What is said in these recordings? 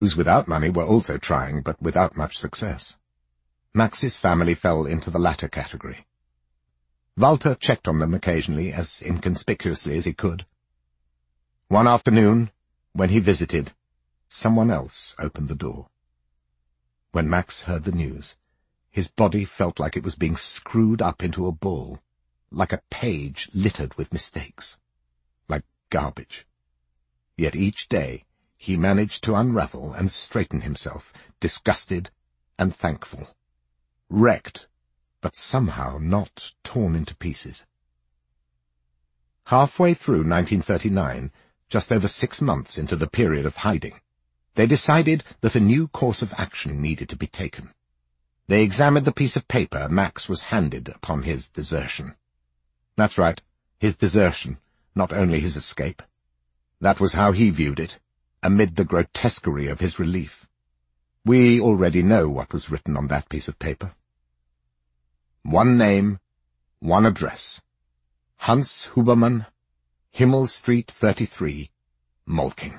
Those without money were also trying, but without much success. Max's family fell into the latter category. Walter checked on them occasionally, as inconspicuously as he could. One afternoon, when he visited, someone else opened the door. When Max heard the news, his body felt like it was being screwed up into a ball, like a page littered with mistakes, like garbage. Yet each day he managed to unravel and straighten himself, disgusted and thankful, wrecked, but somehow not torn into pieces. Halfway through 1939, just over 6 months into the period of hiding, they decided that a new course of action needed to be taken. They examined the piece of paper Max was handed upon his desertion. That's right, his desertion, not only his escape. That was how he viewed it, amid the grotesquerie of his relief. We already know what was written on that piece of paper. One name, one address. Hans Huberman, Himmel Street 33, Molking.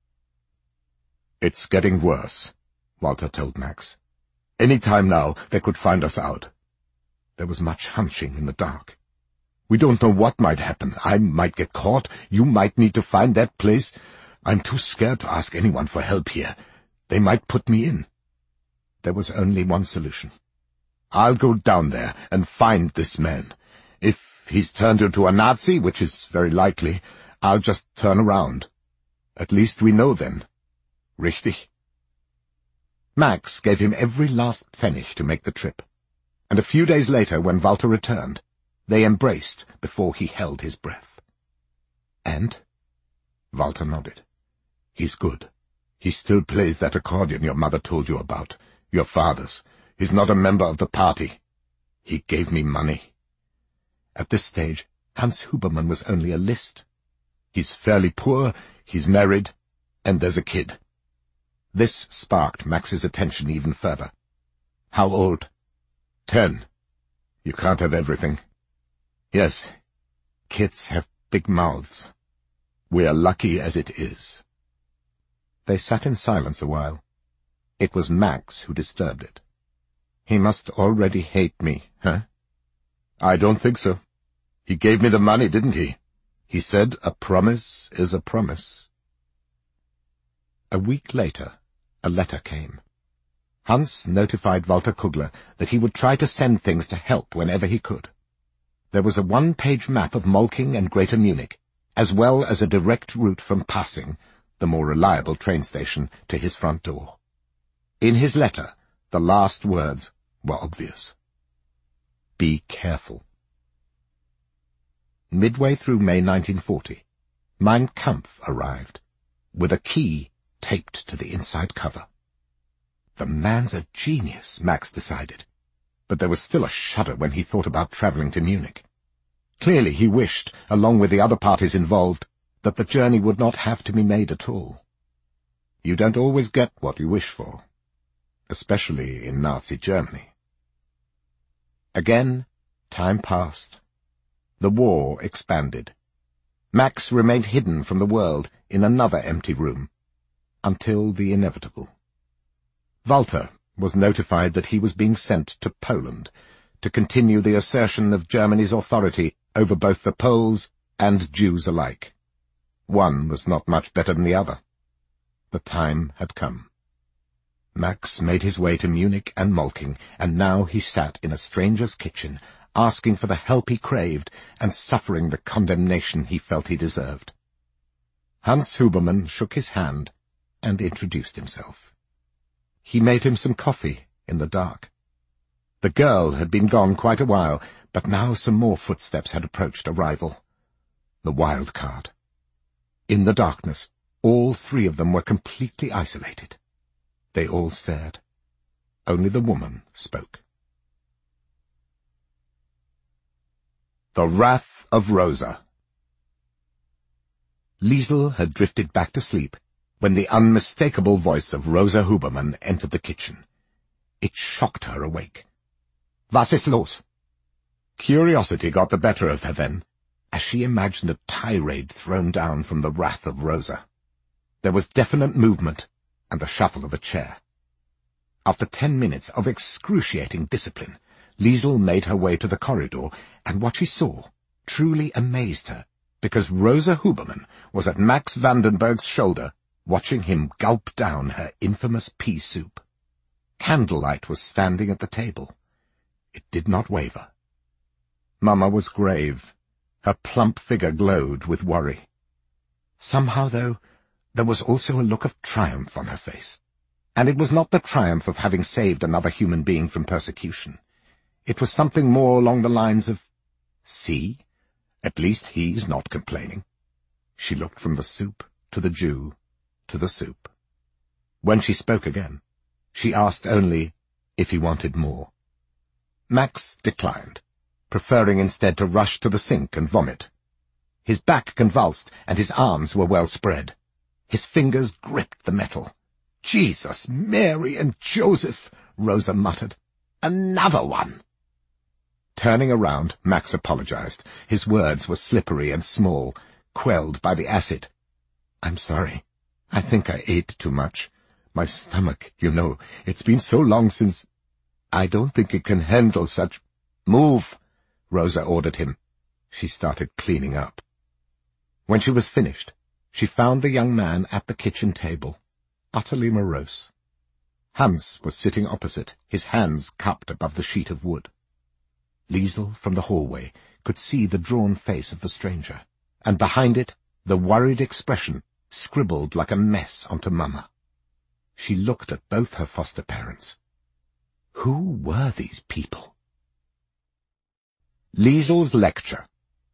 "It's getting worse," Walter told Max. "Any time now they could find us out." There was much hunching in the dark. "We don't know what might happen. I might get caught. You might need to find that place. I'm too scared to ask anyone for help here. They might put me in." There was only one solution. "I'll go down there and find this man. If he's turned into a Nazi, which is very likely, I'll just turn around. At least we know then. Richtig?" Max gave him every last pfennig to make the trip, and a few days later, when Walter returned, they embraced before he held his breath. "And?" Walter nodded. "He's good. He still plays that accordion your mother told you about, your father's. He's not a member of the party. He gave me money." At this stage, Hans Huberman was only a list. "He's fairly poor, he's married, and there's a kid." This sparked Max's attention even further. "How old?" 10. You can't have everything." "Yes, kids have big mouths. We're lucky as it is." They sat in silence a while. It was Max who disturbed it. "He must already hate me, huh?" "I don't think so. He gave me the money, didn't he? He said a promise is a promise." A week later, a letter came. Hans notified Walter Kugler that he would try to send things to help whenever he could. There was a 1-page map of Molking and Greater Munich, as well as a direct route from Passing, the more reliable train station, to his front door. In his letter, the last words were obvious. "Be careful." Midway through May 1940, Mein Kampf arrived, with a key taped to the inside cover. The man's a genius, Max decided, but there was still a shudder when he thought about travelling to Munich. Clearly he wished, along with the other parties involved, that the journey would not have to be made at all. You don't always get what you wish for, especially in Nazi Germany. Again, time passed. The war expanded. Max remained hidden from the world in another empty room, until the inevitable. Walter was notified that he was being sent to Poland to continue the assertion of Germany's authority over both the Poles and Jews alike. One was not much better than the other. The time had come. Max made his way to Munich and Molking, and now he sat in a stranger's kitchen, asking for the help he craved and suffering the condemnation he felt he deserved. Hans Huberman shook his hand and introduced himself. He made him some coffee in the dark. The girl had been gone quite a while, but now some more footsteps had approached a rival. The wild card. In the darkness, all 3 of them were completely isolated. They all stared. Only the woman spoke. The Wrath of Rosa. Liesel had drifted back to sleep when the unmistakable voice of Rosa Huberman entered the kitchen. It shocked her awake. "Was ist los?" Curiosity got the better of her then, as she imagined a tirade thrown down from the wrath of Rosa. There was definite movement, and the shuffle of a chair. After 10 minutes of excruciating discipline, Liesl made her way to the corridor, and what she saw truly amazed her, because Rosa Huberman was at Max Vandenberg's shoulder, watching him gulp down her infamous pea soup. Candlelight was standing at the table. It did not waver. Mama was grave. Her plump figure glowed with worry. Somehow, though, there was also a look of triumph on her face. And it was not the triumph of having saved another human being from persecution. It was something more along the lines of, "See, at least he's not complaining." She looked from the soup to the Jew to the soup. When she spoke again, she asked only if he wanted more. Max declined, preferring instead to rush to the sink and vomit. His back convulsed, and his arms were well spread. His fingers gripped the metal. "Jesus, Mary, and Joseph," Rosa muttered. "Another one!" Turning around, Max apologized. His words were slippery and small, quelled by the acid. "I'm sorry. I think I ate too much. My stomach, you know, it's been so long since... I don't think it can handle such—" "Move," Rosa ordered him. She started cleaning up. When she was finished, she found the young man at the kitchen table, utterly morose. Hans was sitting opposite, his hands cupped above the sheet of wood. Liesl, from the hallway, could see the drawn face of the stranger, and behind it the worried expression scribbled like a mess onto Mama. She looked at both her foster parents. Who were these people? Liesl's lecture.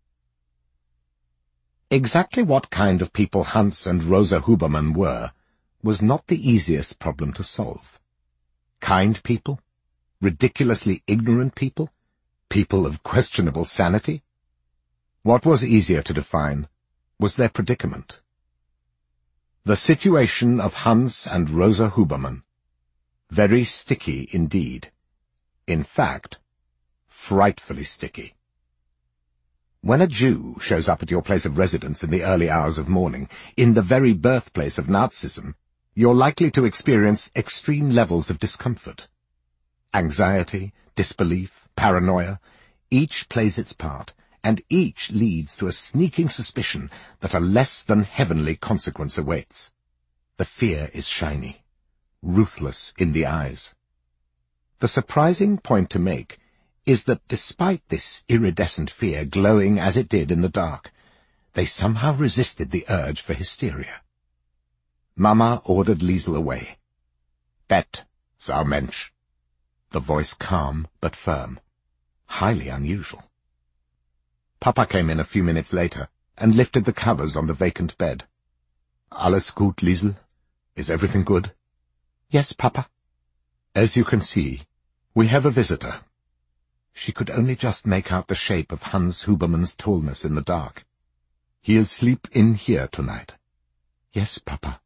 Exactly what kind of people Hans and Rosa Huberman were was not the easiest problem to solve. Kind people? Ridiculously ignorant people? People of questionable sanity? What was easier to define was their predicament. The situation of Hans and Rosa Huberman. Very sticky indeed. In fact, frightfully sticky. When a Jew shows up at your place of residence in the early hours of morning, in the very birthplace of Nazism, you're likely to experience extreme levels of discomfort. Anxiety, disbelief, paranoia, each plays its part, and each leads to a sneaking suspicion that a less than heavenly consequence awaits. The fear is shiny, ruthless in the eyes. The surprising point to make is that despite this iridescent fear glowing as it did in the dark, they somehow resisted the urge for hysteria. Mama ordered Liesl away. "Bett, Sau Mensch." The voice calm but firm. Highly unusual. Papa came in a few minutes later and lifted the covers on the vacant bed. "Alles gut, Liesl? Is everything good?" "Yes, Papa." "As you can see, we have a visitor." She could only just make out the shape of Hans Huberman's tallness in the dark. "He'll sleep in here tonight." "Yes, Papa."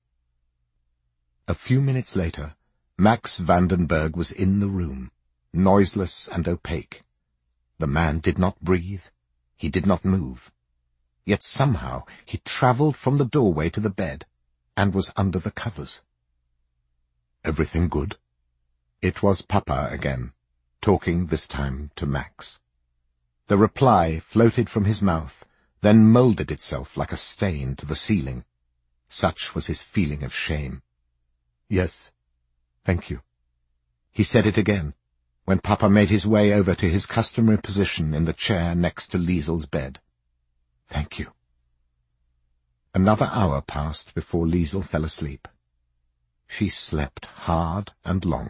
A few minutes later, Max Vandenberg was in the room, noiseless and opaque. The man did not breathe. He did not move. Yet somehow he travelled from the doorway to the bed, and was under the covers. "Everything good?" It was Papa again, talking this time to Max. The reply floated from his mouth, then moulded itself like a stain to the ceiling. Such was his feeling of shame. "Yes, thank you." He said it again, when Papa made his way over to his customary position in the chair next to Liesl's bed. "Thank you." Another hour passed before Liesl fell asleep. She slept hard and long.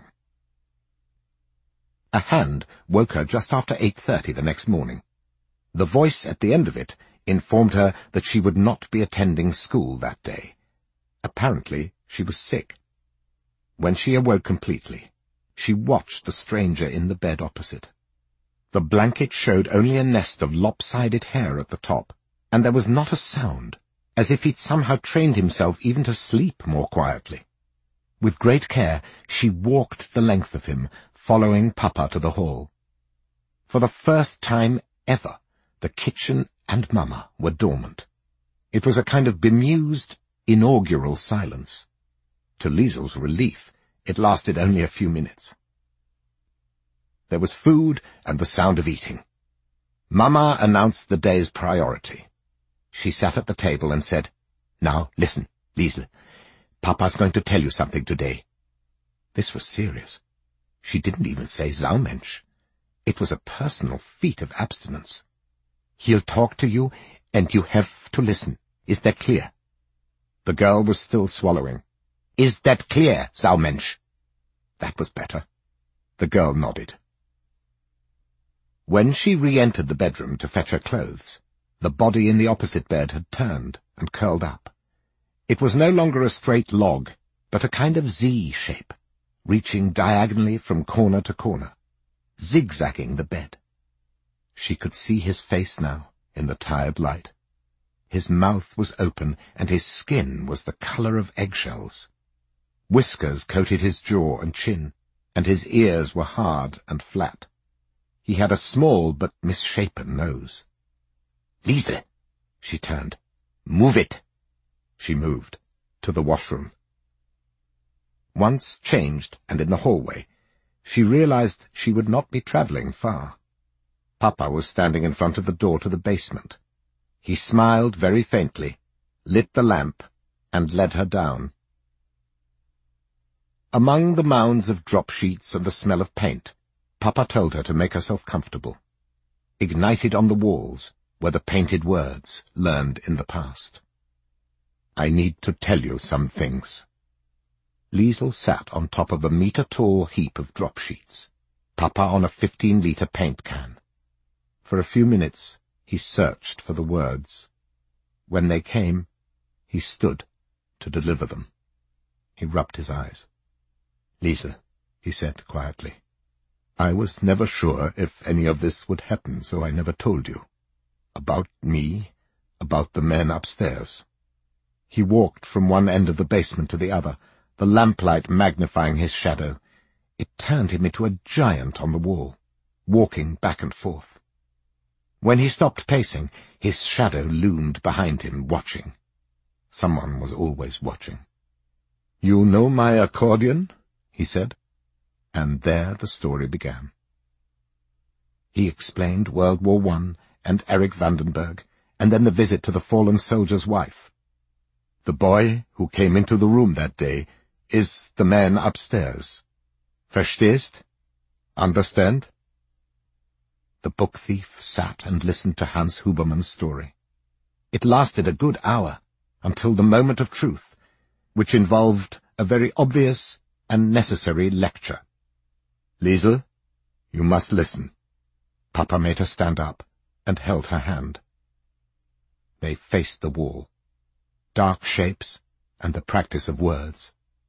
A hand woke her just after 8:30 the next morning. The voice at the end of it informed her that she would not be attending school that day. Apparently, she was sick. When she awoke completely, she watched the stranger in the bed opposite. The blanket showed only a nest of lopsided hair at the top, and there was not a sound, as if he'd somehow trained himself even to sleep more quietly. With great care, she walked the length of him, following Papa to the hall. For the first time ever, the kitchen and Mama were dormant. It was a kind of bemused, inaugural silence. To Liesel's relief, it lasted only a few minutes. There was food and the sound of eating. Mama announced the day's priority. She sat at the table and said, "Now, listen, Liesel. Papa's going to tell you something today." This was serious. She didn't even say Saumensch. It was a personal feat of abstinence. "He'll talk to you, and you have to listen. Is that clear?" The girl was still swallowing. "Is that clear, Saumensch?" That was better. The girl nodded. When she re-entered the bedroom to fetch her clothes, the body in the opposite bed had turned and curled up. It was no longer a straight log, but a kind of Z shape, reaching diagonally from corner to corner, zigzagging the bed. She could see his face now, in the tired light. His mouth was open, and his skin was the color of eggshells. Whiskers coated his jaw and chin, and his ears were hard and flat. He had a small but misshapen nose. "Liesel!" She turned. "Move it!" She moved. To the washroom. Once changed, and in the hallway, she realized she would not be traveling far. Papa was standing in front of the door to the basement. He smiled very faintly, lit the lamp, and led her down. Among the mounds of drop sheets and the smell of paint, Papa told her to make herself comfortable. Ignited on the walls were the painted words learned in the past. "I need to tell you some things." Liesel sat on top of a meter-tall heap of drop sheets, Papa on a 15-liter paint can. For a few minutes he searched for the words. When they came, he stood to deliver them. He rubbed his eyes. "Liesel," he said quietly, "I was never sure if any of this would happen, so I never told you. About me, about the men upstairs." He walked from one end of the basement to the other, the lamplight magnifying his shadow. It turned him into a giant on the wall, walking back and forth. When he stopped pacing, his shadow loomed behind him, watching. Someone was always watching. "You know my accordion?" he said. And there the story began. He explained World War I and Erich Vandenberg, and then the visit to the fallen soldier's wife. "The boy who came into the room that day is the man upstairs. Verstehst? Understand?" The book thief sat and listened to Hans Hubermann's story. It lasted a good hour, until the moment of truth, which involved a very obvious and necessary lecture. "Liesel, you must listen." Papa made her stand up and held her hand. They faced the wall. Dark shapes and the practice of words.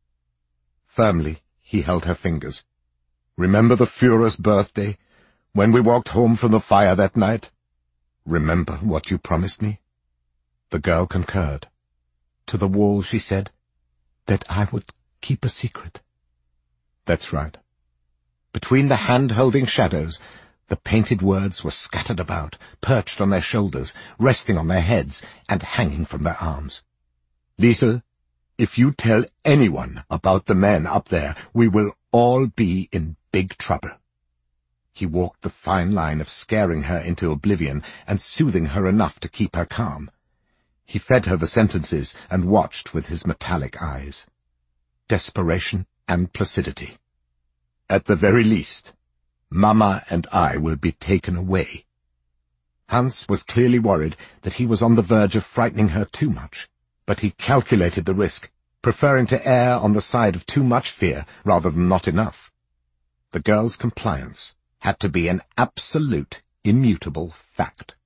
Firmly he held her fingers. "Remember the Führer's birthday, when we walked home from the fire that night? Remember what you promised me?" The girl concurred. To the wall she said, "That I would keep a secret." "That's right." Between the hand-holding shadows, the painted words were scattered about, perched on their shoulders, resting on their heads, and hanging from their arms. "Liesel, if you tell anyone about the men up there, we will all be in big trouble." He walked the fine line of scaring her into oblivion and soothing her enough to keep her calm. He fed her the sentences and watched with his metallic eyes. Desperation and placidity. "At the very least, Mama and I will be taken away." Hans was clearly worried that he was on the verge of frightening her too much, but he calculated the risk, preferring to err on the side of too much fear rather than not enough. The girl's compliance had to be an absolute, immutable fact.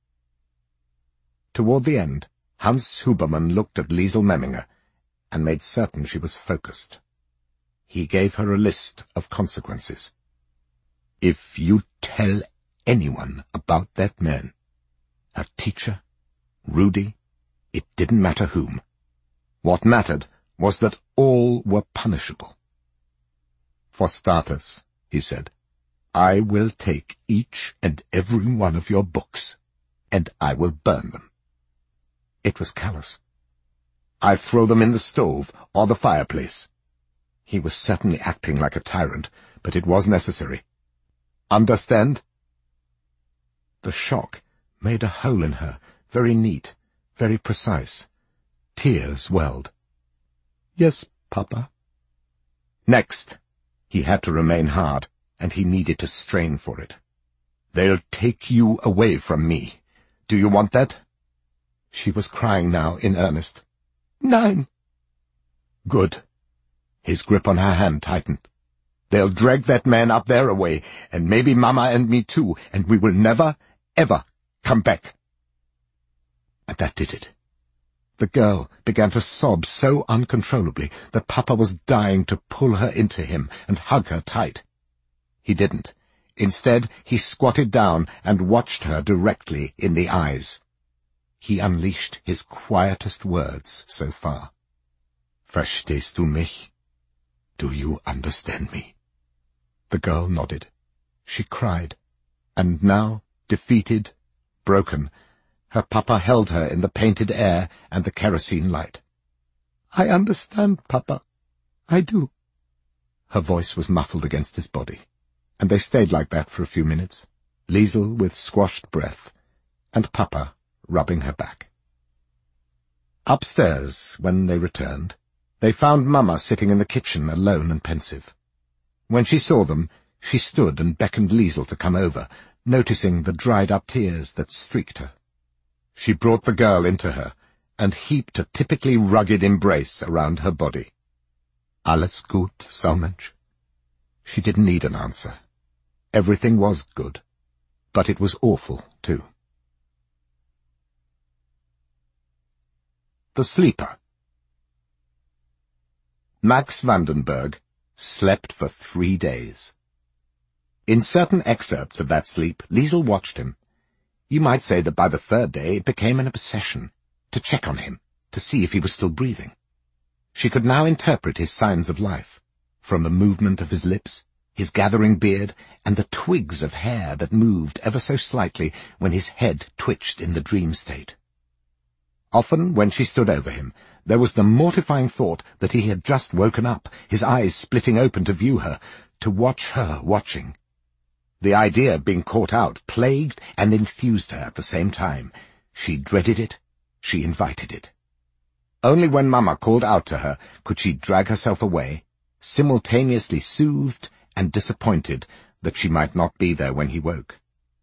Toward the end, Hans Hubermann looked at Liesel Memminger and made certain she was focused. He gave her a list of consequences. "If you tell anyone about that man, her teacher, Rudy, it didn't matter whom. What mattered was that all were punishable. For starters," he said, "I will take each and every one of your books, and I will burn them." It was callous. "I throw them in the stove or the fireplace. He was certainly acting like a tyrant, but it was necessary. Understand? The shock made a hole in her, very neat, very precise. Tears welled. Yes, Papa. Next. He had to remain hard, and he needed to strain for it. They'll take you away from me. Do you want that? She was crying now in earnest. Nein. Good. His grip on her hand tightened. They'll drag that man up there away, and maybe Mama and me too, and we will never, ever come back. And that did it. The girl began to sob so uncontrollably that Papa was dying to pull her into him and hug her tight. He didn't. Instead, he squatted down and watched her directly in the eyes. He unleashed his quietest words so far. Verstehst du mich? Do you understand me? The girl nodded. She cried, and now, defeated, broken, her Papa held her in the painted air and the kerosene light. I understand, Papa. I do. Her voice was muffled against his body, and they stayed like that for a few minutes, Liesl with squashed breath, and Papa rubbing her back. Upstairs, when they returned, they found Mama sitting in the kitchen alone and pensive. When she saw them, she stood and beckoned Liesl to come over, noticing the dried-up tears that streaked her. She brought the girl into her, and heaped a typically rugged embrace around her body. Alles gut, Saumensch? She didn't need an answer. Everything was good, but it was awful, too. The Sleeper. Max Vandenberg slept for 3 days. In certain excerpts of that sleep, Liesl watched him. You might say that by the 3rd day it became an obsession, to check on him, to see if he was still breathing. She could now interpret his signs of life, from the movement of his lips, his gathering beard, and the twigs of hair that moved ever so slightly when his head twitched in the dream state. Often, when she stood over him, there was the mortifying thought that he had just woken up, his eyes splitting open to view her, to watch her watching. The idea of being caught out plagued and enthused her at the same time. She dreaded it, she invited it. Only when Mama called out to her could she drag herself away, simultaneously soothed and disappointed that she might not be there when he woke.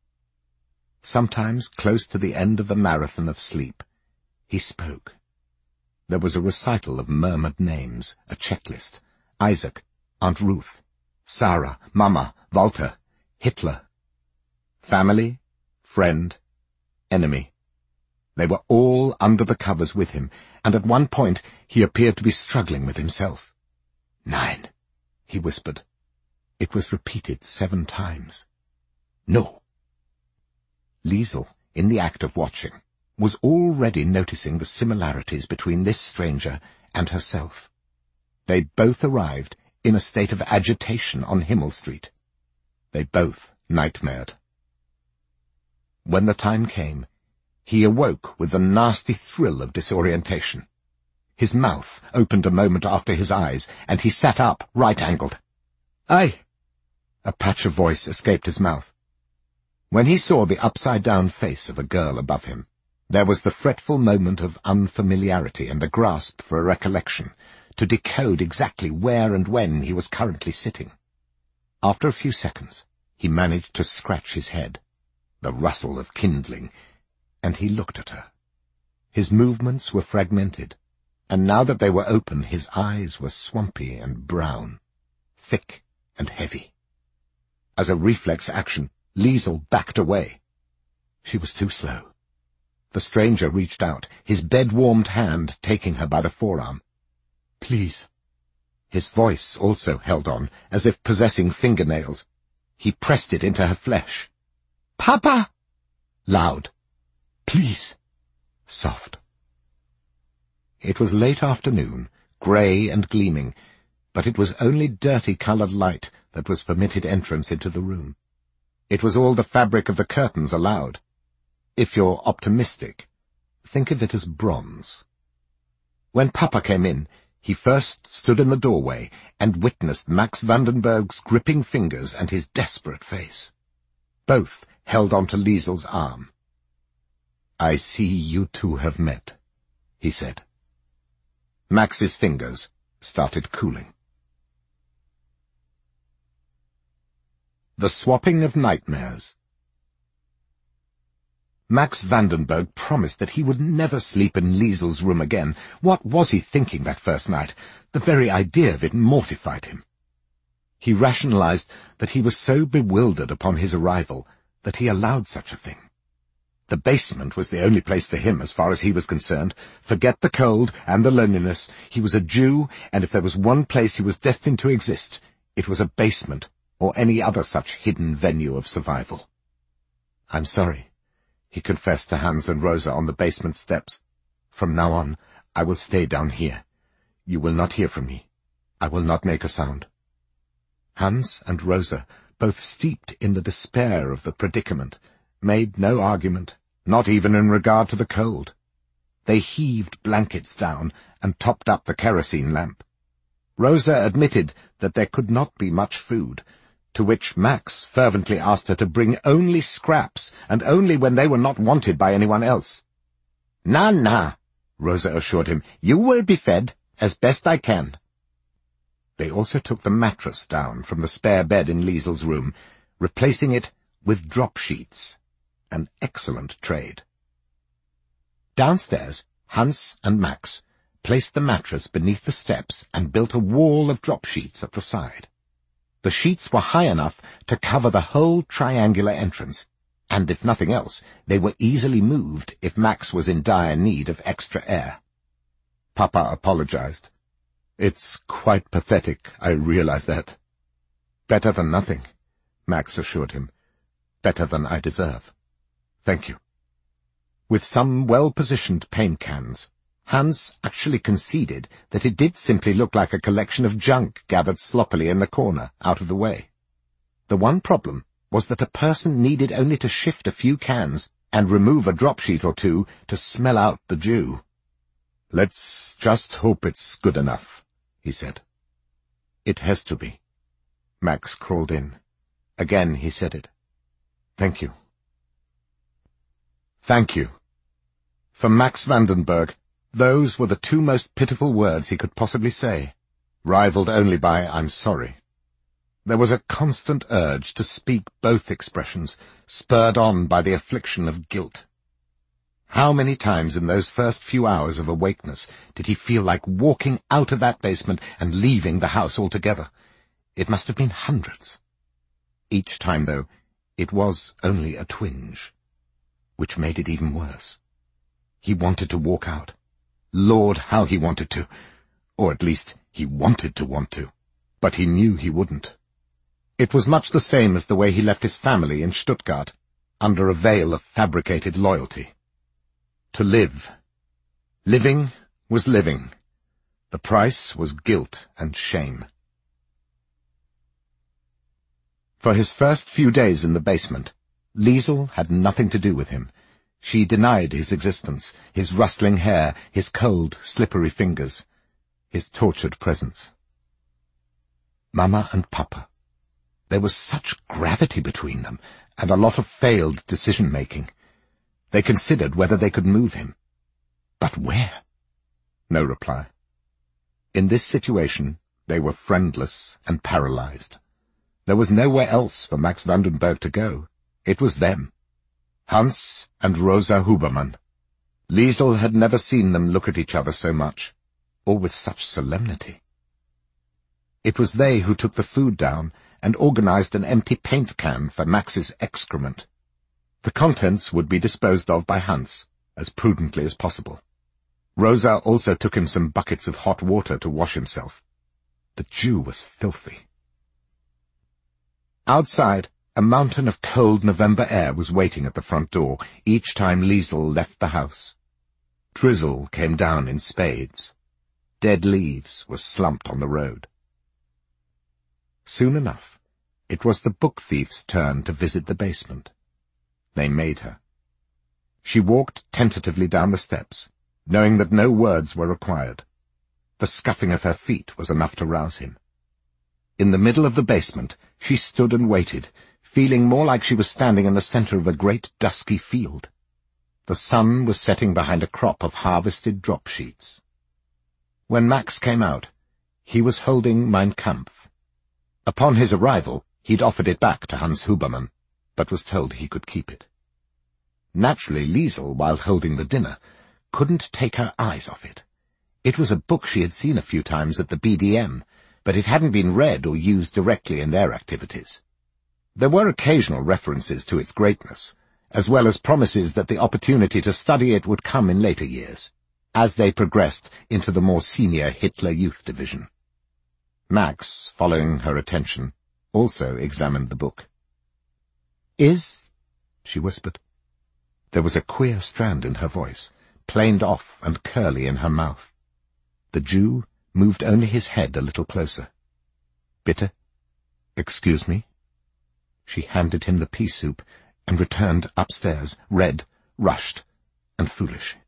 Sometimes, close to the end of the marathon of sleep, he spoke. There was a recital of murmured names, a checklist. Isaac, Aunt Ruth, Sarah, Mama, Walter, Hitler. Family, friend, enemy. They were all under the covers with him, and at one point he appeared to be struggling with himself. Nein, he whispered. It was repeated 7 times. No. Liesl, in the act of watching, was already noticing the similarities between this stranger and herself. They both arrived in a state of agitation on Himmel Street. They both nightmared. When the time came, he awoke with a nasty thrill of disorientation. His mouth opened a moment after his eyes, and he sat up, right-angled. "Aye!" A patch of voice escaped his mouth. When he saw the upside-down face of a girl above him, there was the fretful moment of unfamiliarity and a grasp for a recollection, to decode exactly where and when he was currently sitting. After a few seconds, he managed to scratch his head, the rustle of kindling, and he looked at her. His movements were fragmented, and now that they were open, his eyes were swampy and brown, thick and heavy. As a reflex action, Liesl backed away. She was too slow. The stranger reached out, his bed-warmed hand taking her by the forearm. "Please." His voice also held on, as if possessing fingernails. He pressed it into her flesh. "Papa!" Loud. "Please." Soft. It was late afternoon, grey and gleaming, but it was only dirty-coloured light that was permitted entrance into the room. It was all the fabric of the curtains allowed. If you're optimistic, think of it as bronze. When Papa came in, He first stood in the doorway and witnessed Max Vandenberg's gripping fingers and his desperate face. Both held on to Liesel's arm. "I see you two have met," he said. Max's fingers started cooling. The Swapping of Nightmares. Max Vandenberg promised that he would never sleep in Liesel's room again. What was he thinking that first night? The very idea of it mortified him. He rationalized that he was so bewildered upon his arrival that he allowed such a thing. The basement was the only place for him as far as he was concerned. Forget the cold and the loneliness. He was a Jew, and if there was one place he was destined to exist, it was a basement or any other such hidden venue of survival. "I'm sorry," he confessed to Hans and Rosa on the basement steps. "From now on, I will stay down here. You will not hear from me. I will not make a sound." Hans and Rosa, both steeped in the despair of the predicament, made no argument, not even in regard to the cold. They heaved blankets down and topped up the kerosene lamp. Rosa admitted that there could not be much food, to which Max fervently asked her to bring only scraps, and only when they were not wanted by anyone else. "Na, Rosa assured him. "You will be fed, as best I can." They also took the mattress down from the spare bed in Liesel's room, replacing it with drop sheets, an excellent trade. Downstairs, Hans and Max placed the mattress beneath the steps and built a wall of drop sheets at the side. The sheets were high enough to cover the whole triangular entrance, and if nothing else, they were easily moved if Max was in dire need of extra air. Papa apologized. "It's quite pathetic, I realize that." "Better than nothing," Max assured him. "Better than I deserve. Thank you." With some well-positioned paint cans, Hans actually conceded that it did simply look like a collection of junk gathered sloppily in the corner, out of the way. The one problem was that a person needed only to shift a few cans and remove a drop sheet or two to smell out the Jew. "Let's just hope it's good enough," he said. "It has to be." Max crawled in. Again he said it. "Thank you." Thank you. For Max Vandenberg, those were the two most pitiful words he could possibly say, rivaled only by "I'm sorry." There was a constant urge to speak both expressions, spurred on by the affliction of guilt. How many times in those first few hours of awakeness did he feel like walking out of that basement and leaving the house altogether? It must have been hundreds. Each time, though, it was only a twinge, which made it even worse. He wanted to walk out. Lord, how he wanted to. Or at least, he wanted to want to. But he knew he wouldn't. It was much the same as the way he left his family in Stuttgart, under a veil of fabricated loyalty. To live. Living was living. The price was guilt and shame. For his first few days in the basement, Liesel had nothing to do with him. She denied his existence, his rustling hair, his cold, slippery fingers, his tortured presence. Mama and Papa. There was such gravity between them, and a lot of failed decision-making. They considered whether they could move him. But where? No reply. In this situation, they were friendless and paralyzed. There was nowhere else for Max Vandenberg to go. It was them. Hans and Rosa Hubermann. Liesel had never seen them look at each other so much, or with such solemnity. It was they who took the food down and organized an empty paint can for Max's excrement. The contents would be disposed of by Hans, as prudently as possible. Rosa also took him some buckets of hot water to wash himself. The Jew was filthy. Outside, a mountain of cold November air was waiting at the front door each time Liesel left the house. Drizzle came down in spades. Dead leaves were slumped on the road. Soon enough, it was the book thief's turn to visit the basement. They made her. She walked tentatively down the steps, knowing that no words were required. The scuffing of her feet was enough to rouse him. In the middle of the basement, she stood and waited, feeling more like she was standing in the center of a great dusky field. The sun was setting behind a crop of harvested drop sheets. When Max came out, he was holding Mein Kampf. Upon his arrival, he'd offered it back to Hans Huberman, but was told he could keep it. Naturally, Liesel, while holding the dinner, couldn't take her eyes off it. It was a book she had seen a few times at the BDM, but it hadn't been read or used directly in their activities. There were occasional references to its greatness, as well as promises that the opportunity to study it would come in later years, as they progressed into the more senior Hitler Youth Division. Max, following her attention, also examined the book. She whispered. There was a queer strand in her voice, planed off and curly in her mouth. The Jew moved only his head a little closer. Bitte? Excuse me? She handed him the pea soup and returned upstairs, red, rushed, and foolish.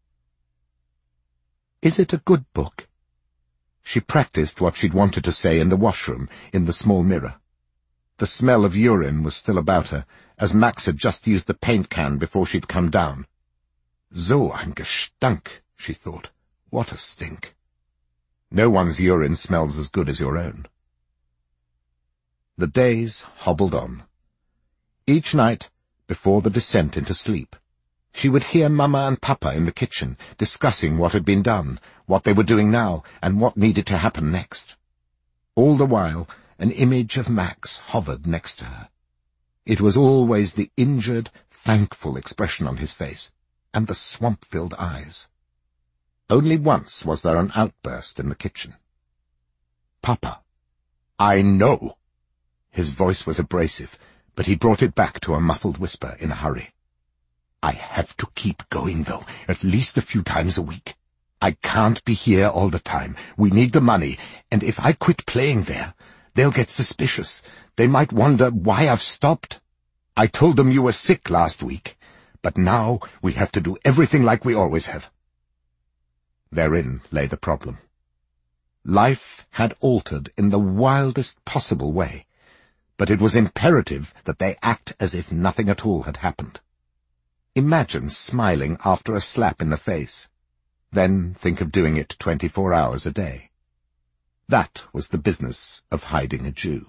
Is it a good book? She practiced what she'd wanted to say in the washroom, in the small mirror. The smell of urine was still about her, as Max had just used the paint can before she'd come down. So ein Gestank, she thought. What a stink. No one's urine smells as good as your own. The days hobbled on. Each night, before the descent into sleep, she would hear Mama and Papa in the kitchen discussing what had been done, what they were doing now, and what needed to happen next. All the while, an image of Max hovered next to her. It was always the injured, thankful expression on his face, and the swamp-filled eyes. Only once was there an outburst in the kitchen. Papa, I know. His voice was abrasive, but he brought it back to a muffled whisper in a hurry. I have to keep going, though, at least a few times a week. I can't be here all the time. We need the money, and if I quit playing there, they'll get suspicious. They might wonder why I've stopped. I told them you were sick last week, but now we have to do everything like we always have. Therein lay the problem. Life had altered in the wildest possible way, but it was imperative that they act as if nothing at all had happened. Imagine smiling after a slap in the face. Then think of doing it 24 hours a day. That was the business of hiding a Jew.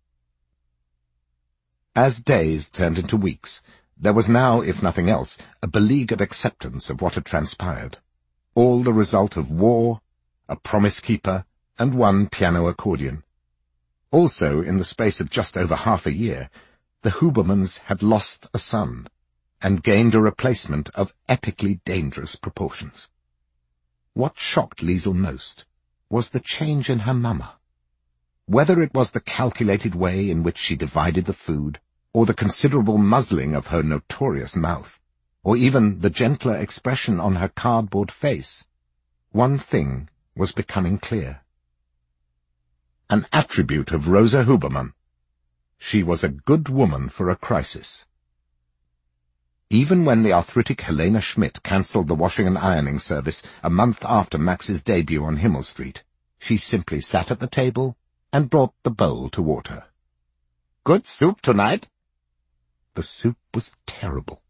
As days turned into weeks, there was now, if nothing else, a beleaguered acceptance of what had transpired. All the result of war, a promise-keeper, and one piano accordion. Also, in the space of just over half a year, the Hubermans had lost a son, and gained a replacement of epically dangerous proportions. What shocked Liesel most was the change in her Mama. Whether it was the calculated way in which she divided the food, or the considerable muzzling of her notorious mouth, or even the gentler expression on her cardboard face, one thing was becoming clear. An attribute of Rosa Huberman. She was a good woman for a crisis. Even when the arthritic Helena Schmidt cancelled the washing and ironing service a month after Max's debut on Himmel Street, she simply sat at the table and brought the bowl toward her. Good soup tonight? The soup was terrible.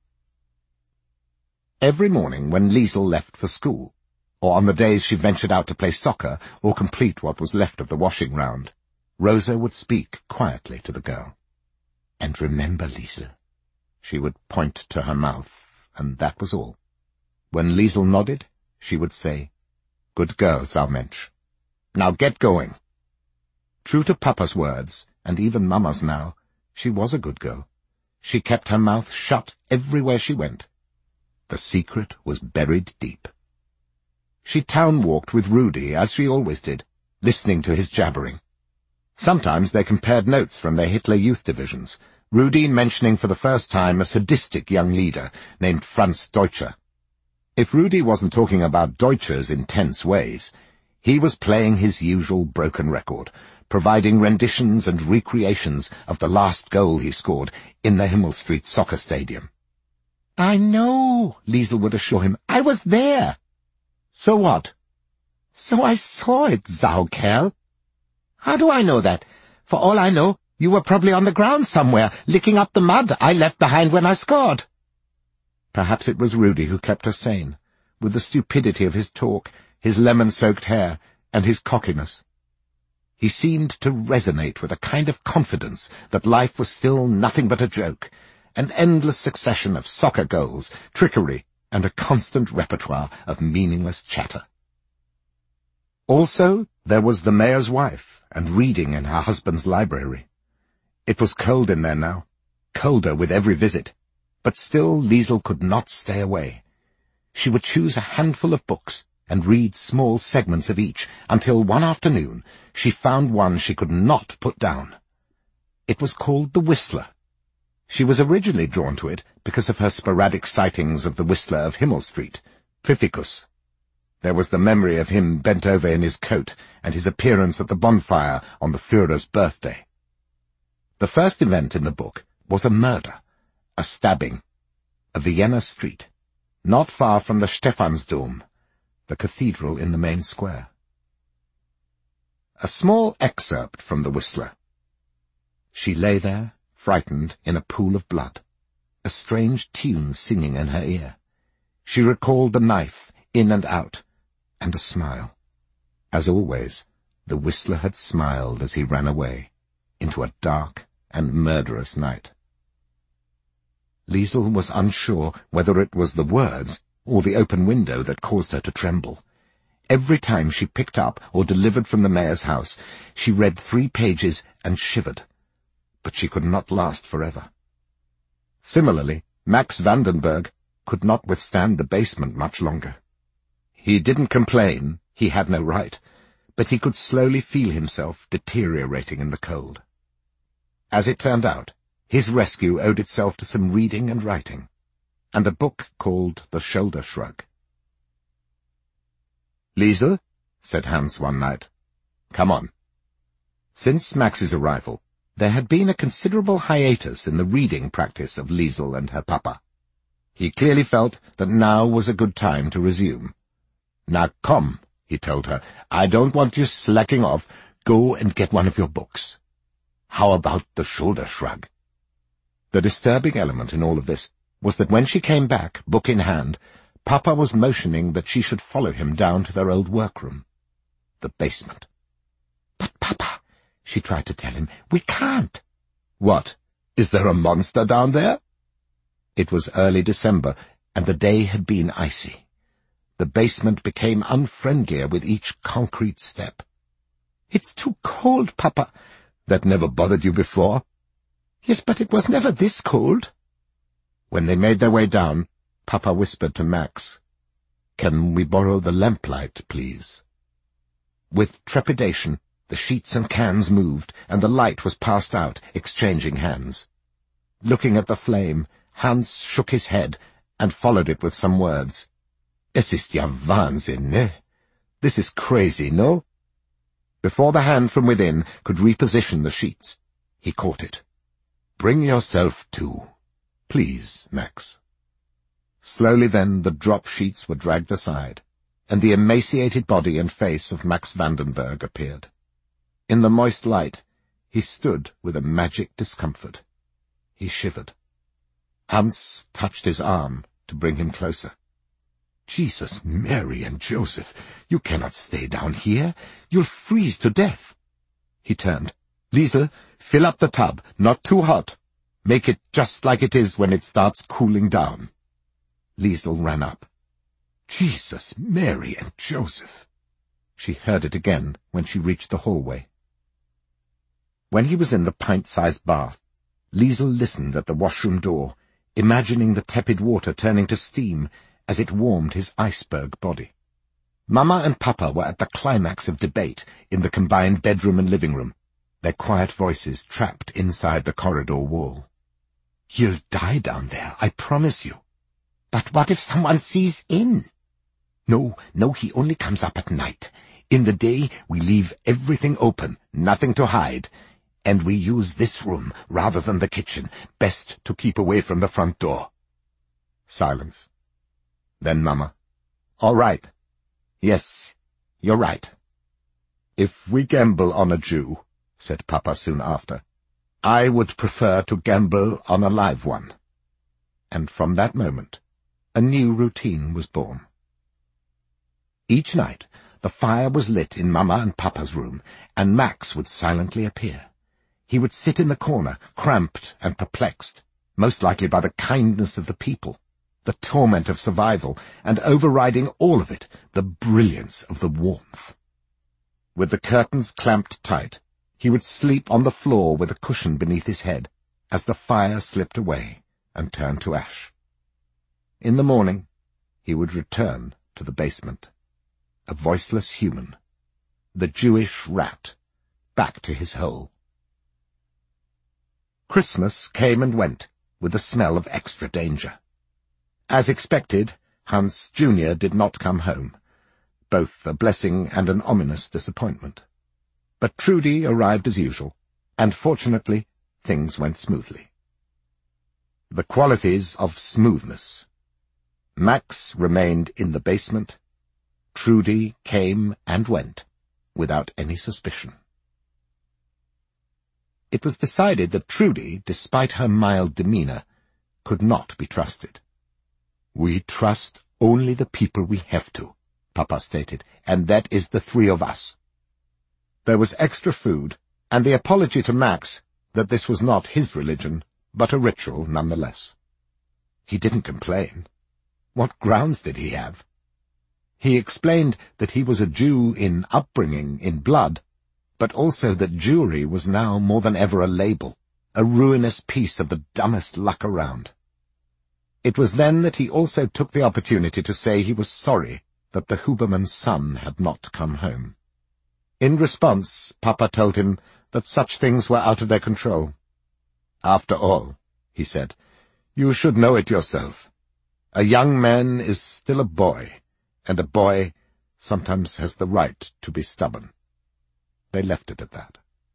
Every morning when Liesel left for school, or on the days she ventured out to play soccer or complete what was left of the washing round, Rosa would speak quietly to the girl. And remember, Liesel. She would point to her mouth, and that was all. When Liesel nodded, she would say, Good girl, Saumensch. Now get going. True to Papa's words, and even Mama's now, she was a good girl. She kept her mouth shut everywhere she went. The secret was buried deep. She town-walked with Rudy, as she always did, listening to his jabbering. Sometimes they compared notes from their Hitler Youth divisions, Rudy mentioning for the first time a sadistic young leader named Franz Deutscher. If Rudy wasn't talking about Deutscher's intense ways, he was playing his usual broken record, providing renditions and recreations of the last goal he scored in the Himmel Street soccer stadium. I know, Liesel would assure him. I was there. So what? So I saw it, Saukerl. How do I know that? For all I know, you were probably on the ground somewhere, licking up the mud I left behind when I scored. Perhaps it was Rudy who kept her sane, with the stupidity of his talk, his lemon-soaked hair, and his cockiness. He seemed to resonate with a kind of confidence that life was still nothing but a joke, an endless succession of soccer goals, trickery, and a constant repertoire of meaningless chatter. Also, there was the mayor's wife, and reading in her husband's library. It was cold in there now, colder with every visit, but still Liesl could not stay away. She would choose a handful of books and read small segments of each, until one afternoon she found one she could not put down. It was called The Whistler. She was originally drawn to it because of her sporadic sightings of the Whistler of Himmel Street, Pfiffikus. There was the memory of him bent over in his coat, and his appearance at the bonfire on the Führer's birthday. The first event in the book was a murder, a stabbing, a Vienna street, not far from the Stephansdom, the cathedral in the main square. A small excerpt from the Whistler. She lay there, frightened, in a pool of blood, a strange tune singing in her ear. She recalled the knife, in and out, and a smile. As always, the Whistler had smiled as he ran away, into a dark and murderous night. Liesl was unsure whether it was the words or the open window that caused her to tremble. Every time she picked up or delivered from the mayor's house, she read 3 pages and shivered. But she could not last forever. Similarly, Max Vandenberg could not withstand the basement much longer. He didn't complain, he had no right, but he could slowly feel himself deteriorating in the cold. As it turned out, his rescue owed itself to some reading and writing, and a book called The Shoulder Shrug. "Liesl," said Hans one night, "come on." Since Max's arrival, there had been a considerable hiatus in the reading practice of Liesl and her papa. He clearly felt that now was a good time to resume. "Now come," he told her, "I don't want you slacking off. Go and get one of your books." "How about The Shoulder Shrug?" The disturbing element in all of this was that when she came back, book in hand, Papa was motioning that she should follow him down to their old workroom, the basement. "But, Papa," she tried to tell him, "we can't." "What? Is there a monster down there?" It was early December, and the day had been icy. The basement became unfriendlier with each concrete step. "It's too cold, Papa." "That never bothered you before?" "Yes, but it was never this cold." When they made their way down, Papa whispered to Max, "Can we borrow the lamplight, please?" With trepidation, the sheets and cans moved, and the light was passed out, exchanging hands. Looking at the flame, Hans shook his head and followed it with some words. "Es ist ja Wahnsinn, ne? This is crazy, no?" Before the hand from within could reposition the sheets, he caught it. "Bring yourself to. Please, Max." Slowly then the drop sheets were dragged aside, and the emaciated body and face of Max Vandenberg appeared. In the moist light, he stood with a magic discomfort. He shivered. Hans touched his arm to bring him closer. "Jesus, Mary, and Joseph, you cannot stay down here. You'll freeze to death." He turned. "Liesl, fill up the tub, not too hot. Make it just like it is when it starts cooling down." Liesl ran up. "Jesus, Mary, and Joseph." She heard it again when she reached the hallway. When he was in the pint-sized bath, Liesl listened at the washroom door, imagining the tepid water turning to steam as it warmed his iceberg body. Mama and Papa were at the climax of debate in the combined bedroom and living room, their quiet voices trapped inside the corridor wall. "You'll die down there, I promise you." "But what if someone sees in?" No, he only comes up at night. In the day, we leave everything open, nothing to hide. And we use this room rather than the kitchen, best to keep away from the front door." Silence. Then Mama, "All right. Yes, You're right. If we gamble on a Jew, said Papa soon after, I would prefer to gamble on a live one. And from that moment, a new routine was born. Each night, the fire was lit in Mama and Papa's room, and Max would silently appear. He would sit in the corner, cramped and perplexed, most likely by the kindness of the people, the torment of survival, and overriding all of it, the brilliance of the warmth. With the curtains clamped tight, he would sleep on the floor with a cushion beneath his head, as the fire slipped away and turned to ash. In the morning, he would return to the basement, a voiceless human, the Jewish rat, back to his hole. Christmas came and went, with the smell of extra danger. As expected, Hans Jr. did not come home, both a blessing and an ominous disappointment. But Trudy arrived as usual, and fortunately, things went smoothly. The qualities of smoothness. Max remained in the basement. Trudy came and went, without any suspicion. It was decided that Trudy, despite her mild demeanour, could not be trusted. We trust only the people we have to, Papa stated, and that is the three of us. There was extra food, and the apology to Max that this was not his religion, but a ritual nonetheless. He didn't complain. What grounds did he have? He explained that he was a Jew in upbringing, in blood, but also that Jewry was now more than ever a label, a ruinous piece of the dumbest luck around. It was then that he also took the opportunity to say he was sorry that the Huberman's son had not come home. In response, Papa told him that such things were out of their control. After all, he said, you should know it yourself. A young man is still a boy, and a boy sometimes has the right to be stubborn. They left it at that.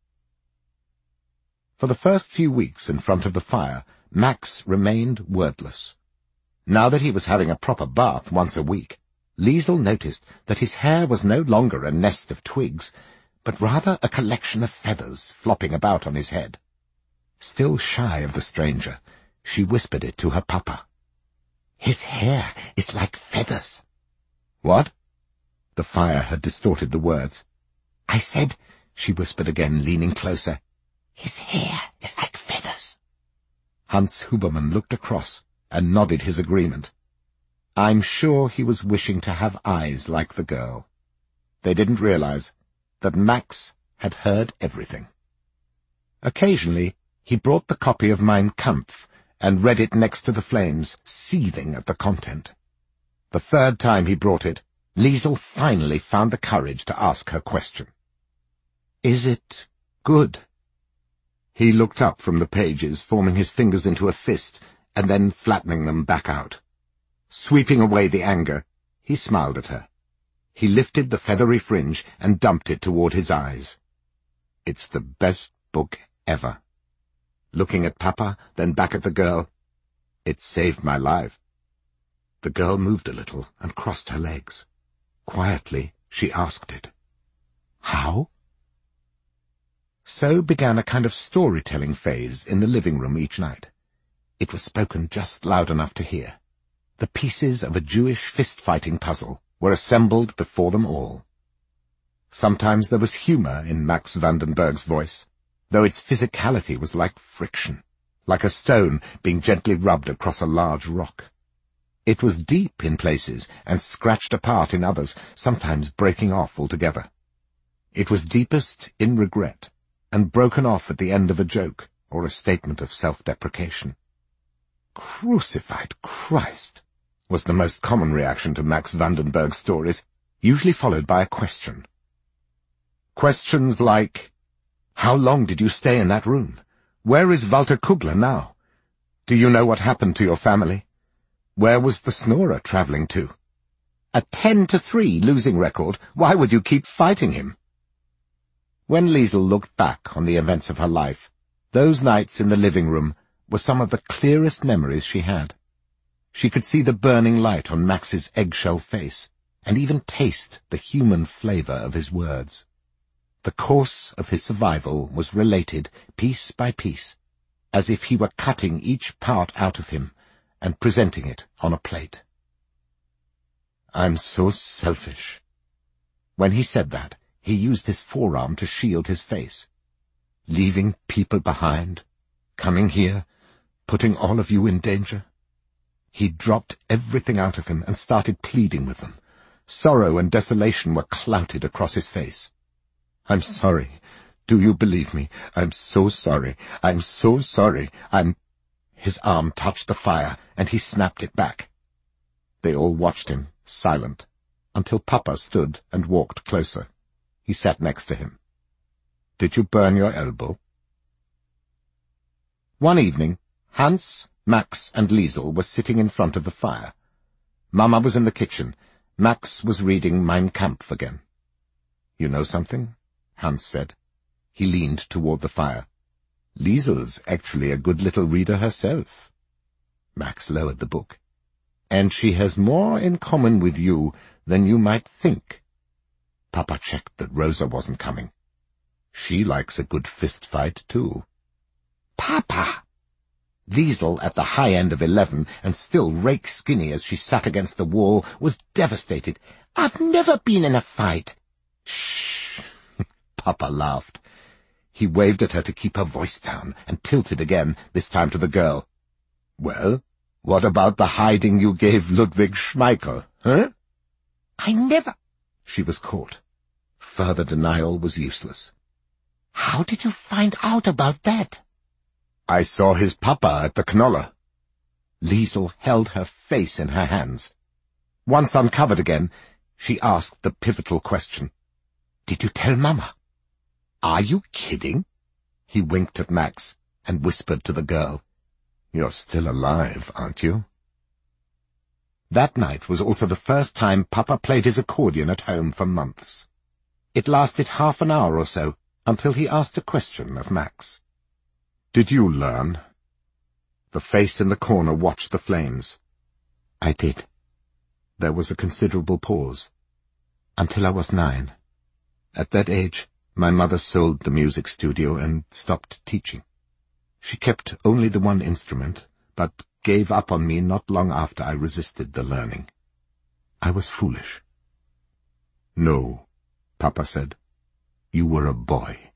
For the first few weeks in front of the fire, Max remained wordless. Now that he was having a proper bath once a week, Liesel noticed that his hair was no longer a nest of twigs, but rather a collection of feathers flopping about on his head. Still shy of the stranger, she whispered it to her papa. "His hair is like feathers." "What?" The fire had distorted the words. "I said," she whispered again, leaning closer, "his hair is like feathers." Hans Huberman looked across and nodded his agreement. I'm sure he was wishing to have eyes like the girl. They didn't realize that Max had heard everything. Occasionally, he brought the copy of Mein Kampf and read it next to the flames, seething at the content. The third time he brought it, Liesel finally found the courage to ask her question. "Is it good?" He looked up from the pages, forming his fingers into a fist, and then flattening them back out. Sweeping away the anger, he smiled at her. He lifted the feathery fringe and dumped it toward his eyes. "It's the best book ever." Looking at Papa, then back at the girl, "It saved my life." The girl moved a little and crossed her legs. Quietly, she asked it, "How?" So began a kind of storytelling phase in the living room each night. It was spoken just loud enough to hear. The pieces of a Jewish fist-fighting puzzle were assembled before them all. Sometimes there was humor in Max Vandenberg's voice, though its physicality was like friction, like a stone being gently rubbed across a large rock. It was deep in places and scratched apart in others, sometimes breaking off altogether. It was deepest in regret, and broken off at the end of a joke or a statement of self-deprecation. "Crucified Christ!" was the most common reaction to Max Vandenberg's stories, usually followed by a question. Questions like, "How long did you stay in that room? Where is Walter Kugler now? Do you know what happened to your family? Where was the snorer travelling to? A 10-3 losing record, why would you keep fighting him?" When Liesel looked back on the events of her life, those nights in the living room were some of the clearest memories she had. She could see the burning light on Max's eggshell face, and even taste the human flavor of his words. The course of his survival was related piece by piece, as if he were cutting each part out of him and presenting it on a plate. "I'm so selfish." When he said that, he used his forearm to shield his face. "Leaving people behind, coming here, putting all of you in danger." He dropped everything out of him and started pleading with them. Sorrow and desolation were clouted across his face. "I'm sorry. Do you believe me? I'm so sorry. I'm so sorry. His arm touched the fire, and he snapped it back. They all watched him, silent, until Papa stood and walked closer. He sat next to him. "Did you burn your elbow?" One evening, Hans, Max, and Liesel were sitting in front of the fire. Mama was in the kitchen. Max was reading Mein Kampf again. "You know something?" Hans said. He leaned toward the fire. "Liesel's actually a good little reader herself." Max lowered the book. "And she has more in common with you than you might think." Papa checked that Rosa wasn't coming. "She likes a good fist fight, too." "Papa!" Liesel, at the high end of 11, and still rake-skinny as she sat against the wall, was devastated. "I've never been in a fight." "Shh!" Papa laughed. He waved at her to keep her voice down, and tilted again, this time to the girl. "Well, what about the hiding you gave Ludwig Schmeichel, huh?" "I never—" She was caught. Further denial was useless. "How did you find out about that?" "I saw his papa at the Knolle." Liesel held her face in her hands. Once uncovered again, she asked the pivotal question. "Did you tell Mama?" "Are you kidding?" He winked at Max and whispered to the girl. "You're still alive, aren't you?" That night was also the first time Papa played his accordion at home for months. It lasted half an hour or so, until he asked a question of Max. "Did you learn?" The face in the corner watched the flames. "I did." There was a considerable pause. "Until I was 9. At that age, my mother sold the music studio and stopped teaching. She kept only the one instrument, but gave up on me not long after I resisted the learning. I was foolish." "No," Papa said. "You were a boy."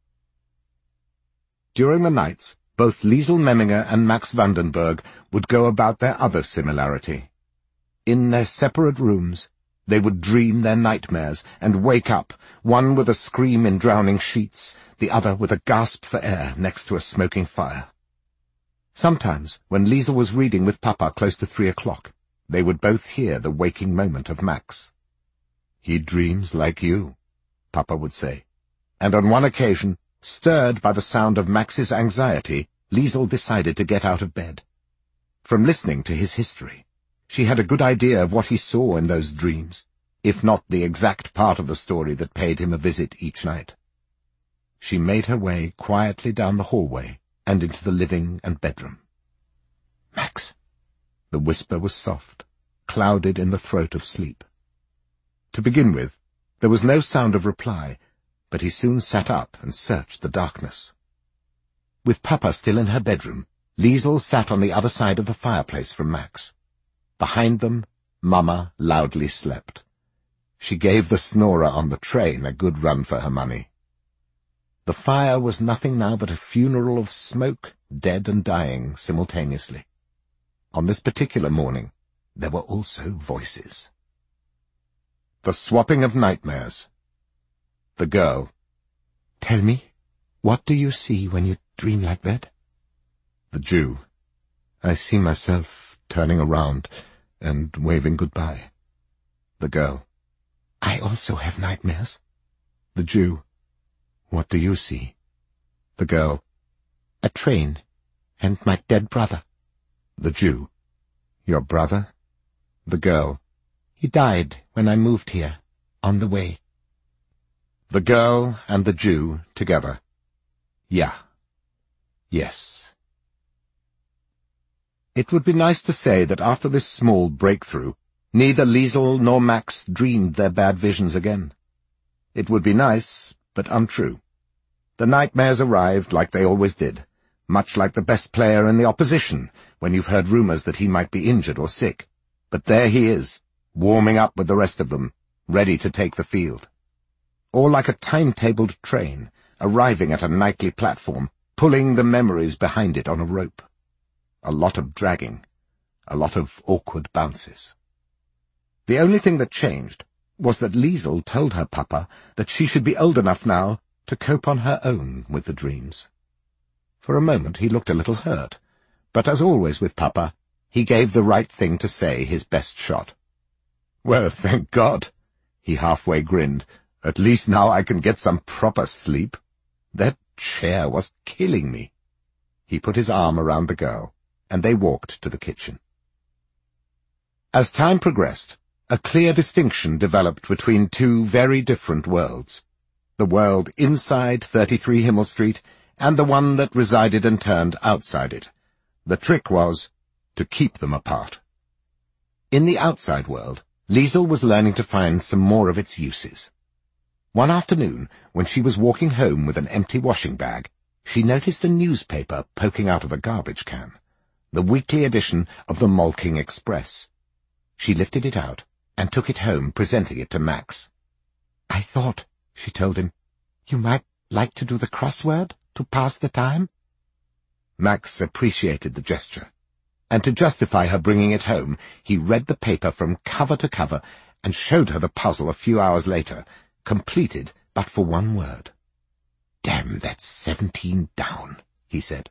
During the nights, both Liesel Memminger and Max Vandenberg would go about their other similarity. In their separate rooms, they would dream their nightmares and wake up, one with a scream in drowning sheets, the other with a gasp for air next to a smoking fire. Sometimes, when Liesel was reading with Papa close to 3 o'clock, they would both hear the waking moment of Max. "He dreams like you," Papa would say, and on one occasion, stirred by the sound of Max's anxiety, Liesel decided to get out of bed. From listening to his history, she had a good idea of what he saw in those dreams, if not the exact part of the story that paid him a visit each night. She made her way quietly down the hallway and into the living and bedroom. "Max!" The whisper was soft, clouded in the throat of sleep. To begin with, there was no sound of reply, but he soon sat up and searched the darkness. With Papa still in her bedroom, Liesel sat on the other side of the fireplace from Max. Behind them, Mama loudly slept. She gave the snorer on the train a good run for her money. The fire was nothing now but a funeral of smoke, dead and dying simultaneously. On this particular morning, there were also voices. The swapping of nightmares. The girl. "Tell me, what do you see when you dream like that?" The Jew. "I see myself turning around and waving goodbye." The girl. "I also have nightmares." The Jew. "What do you see?" The girl. "A train, and my dead brother." The Jew. "Your brother?" The girl. "He died when I moved here, on the way." The girl and the Jew together. "Yeah. Yes." It would be nice to say that after this small breakthrough, Neither Liesl nor Max dreamed their bad visions again. It would be nice, but untrue. The nightmares arrived like they always did, much like the best player in the opposition, when you've heard rumours that he might be injured or sick. But there he is, warming up with the rest of them, ready to take the field. Or like a timetabled train, arriving at a nightly platform, pulling the memories behind it on a rope. A lot of dragging, a lot of awkward bounces. The only thing that changed was that Liesl told her papa that she should be old enough now to cope on her own with the dreams. For a moment he looked a little hurt, but as always with papa, he gave the right thing to say his best shot. "Well, thank God," he halfway grinned. "At least now I can get some proper sleep. That chair was killing me." He put his arm around the girl, and they walked to the kitchen. As time progressed, a clear distinction developed between two very different worlds. The world inside 33 Himmel Street, and the one that resided and turned outside it. The trick was to keep them apart. In the outside world, Liesl was learning to find some more of its uses. One afternoon, when she was walking home with an empty washing bag, she noticed a newspaper poking out of a garbage can, the weekly edition of the Malking Express. She lifted it out and took it home, presenting it to Max. "I thought," she told him, "you might like to do the crossword to pass the time." Max appreciated the gesture, and to justify her bringing it home, he read the paper from cover to cover and showed her the puzzle a few hours later, completed but for one word. "Damn, that's 17 down," he said.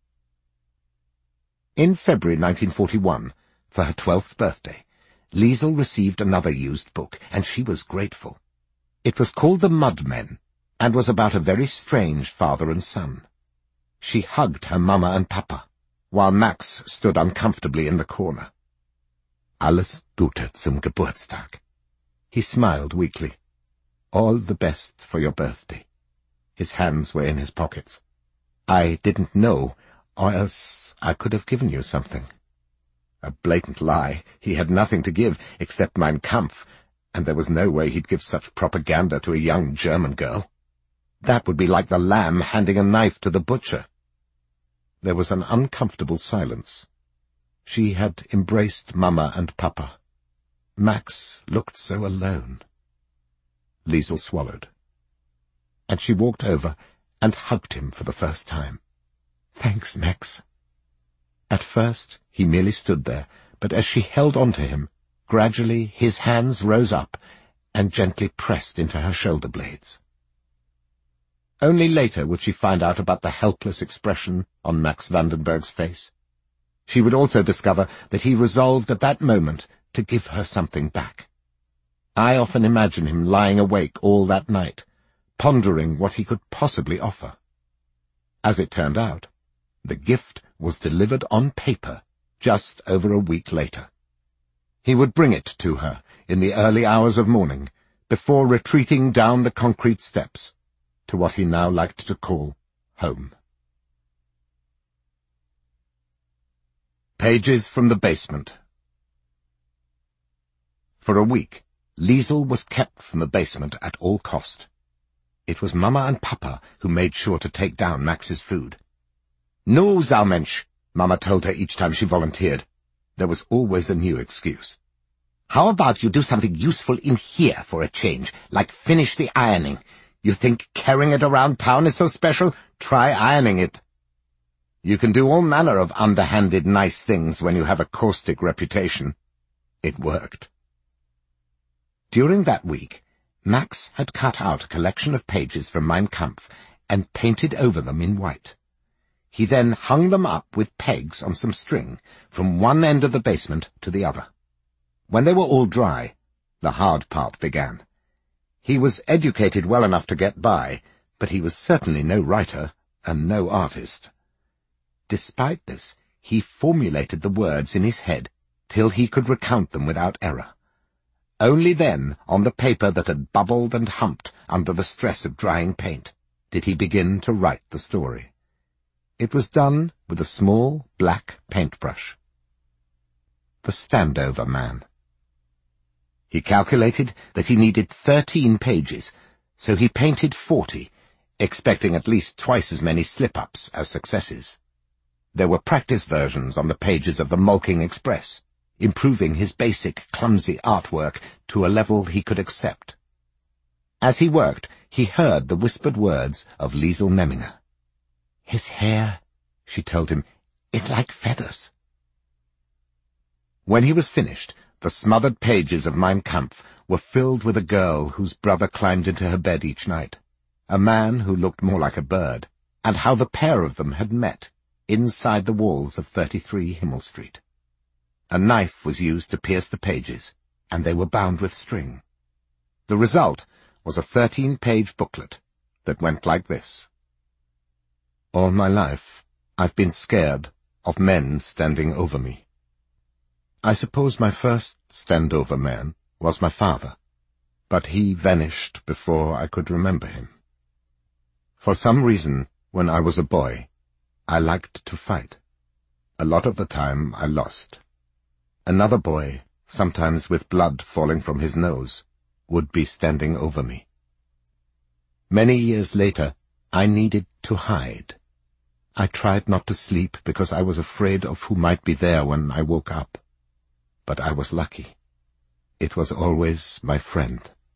In February 1941, for her 12th birthday, Liesl received another used book, and she was grateful. It was called The Mudmen, and was about a very strange father and son. She hugged her mama and papa, while Max stood uncomfortably in the corner. "Alles Gute zum Geburtstag." He smiled weakly. "All the best for your birthday." His hands were in his pockets. "I didn't know, or else I could have given you something." A blatant lie. He had nothing to give except Mein Kampf, and there was no way he'd give such propaganda to a young German girl. That would be like the lamb handing a knife to the butcher. There was an uncomfortable silence. She had embraced Mama and Papa. Max looked so alone. Liesl swallowed. And she walked over and hugged him for the first time. "Thanks, Max." At first he merely stood there, but as she held on to him, gradually his hands rose up and gently pressed into her shoulder blades. Only later would she find out about the helpless expression on Max Vandenberg's face. She would also discover that he resolved at that moment to give her something back. I often imagine him lying awake all that night, pondering what he could possibly offer. As it turned out, the gift was delivered on paper just over a week later. He would bring it to her in the early hours of morning, before retreating down the concrete steps to what he now liked to call home. Pages from the basement. For a week, Liesl was kept from the basement at all cost. It was Mama and Papa who made sure to take down Max's food. "No, Saumensch," Mama told her each time she volunteered. There was always a new excuse. "How about you do something useful in here for a change, like finish the ironing? You think carrying it around town is so special? Try ironing it." You can do all manner of underhanded nice things when you have a caustic reputation. It worked. During that week, Max had cut out a collection of pages from Mein Kampf and painted over them in white. He then hung them up with pegs on some string from one end of the basement to the other. When they were all dry, the hard part began. He was educated well enough to get by, but he was certainly no writer and no artist. Despite this, he formulated the words in his head till he could recount them without error. Only then, on the paper that had bubbled and humped under the stress of drying paint, did he begin to write the story. It was done with a small black paintbrush. The Standover Man. He calculated that he needed 13 pages, so he painted 40, expecting at least twice as many slip-ups as successes. There were practice versions on the pages of the Molking Express, improving his basic, clumsy artwork to a level he could accept. As he worked, he heard the whispered words of Liesl Memminger. "His hair," she told him, "is like feathers." When he was finished, the smothered pages of Mein Kampf were filled with a girl whose brother climbed into her bed each night, a man who looked more like a bird, and how the pair of them had met inside the walls of 33 Himmel Street. A knife was used to pierce the pages, and they were bound with string. The result was a 13-page booklet that went like this. All my life, I've been scared of men standing over me. I suppose my first stand-over man was my father, but he vanished before I could remember him. For some reason, when I was a boy, I liked to fight. A lot of the time I lost. Another boy, sometimes with blood falling from his nose, would be standing over me. Many years later, I needed to hide. I tried not to sleep because I was afraid of who might be there when I woke up. But I was lucky. It was always my friend.